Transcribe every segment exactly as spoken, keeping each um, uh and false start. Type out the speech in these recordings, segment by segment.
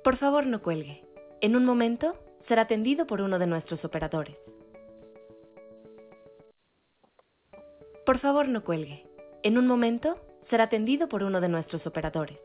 Por favor, no cuelgue. En un momento será atendido por uno de nuestros operadores. Por favor, no cuelgue. En un momento será atendido por uno de nuestros operadores.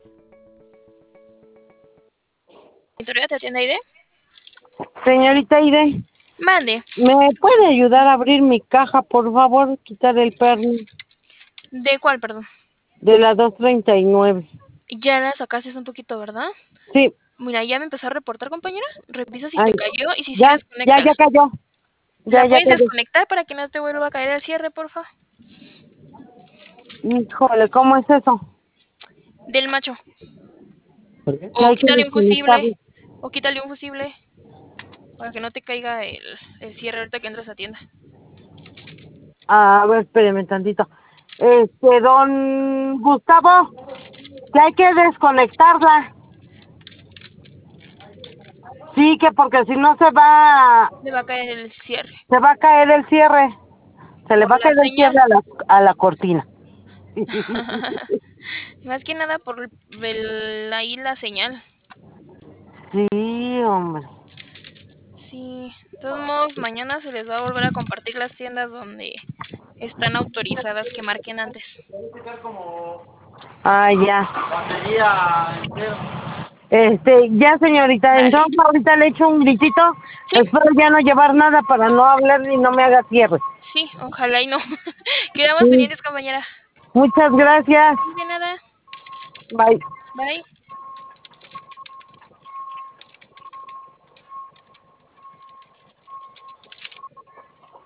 ¿Victoria te atiende Aide? Señorita Aide, Mande. ¿me puede ayudar a abrir mi caja, por favor? Quitar el perno ¿De cuál, perdón? de la doscientos treinta y nueve. Ya la sacaste un poquito, ¿verdad? Sí. Mira, ya me empezó a reportar, compañera. Revisa si Ay, se cayó y si se ya, desconecta. ya, ya cayó. Ya, ¿La ya puedes cayó. desconectar para que no te vuelva a caer el cierre, porfa? Híjole, ¿cómo es eso? Del macho. Que O hay que quítale un fusible. desconectarlo. O quítale un fusible. Para que no te caiga el, el cierre ahorita que entras a tienda. A ver, espéreme tantito. Este, don Gustavo, que hay que desconectarla. Sí, que porque si no se va, Le va a caer el cierre. se va a caer el cierre. Se le Por va a la caer el señal. cierre a la, a la cortina. Más que nada por el, ahí la señal. Sí, hombre. Sí. De todos modos, mañana se les va a volver a compartir las tiendas donde están autorizadas que marquen antes. Ah, ya. Este, ya señorita, Vale. entonces ahorita le echo un gritito. Sí. Espero ya no llevar nada para no hablar y no me haga cierre. Sí, ojalá y no. Quedamos Sí. pendientes, compañera. Muchas gracias. De nada. Bye. Bye.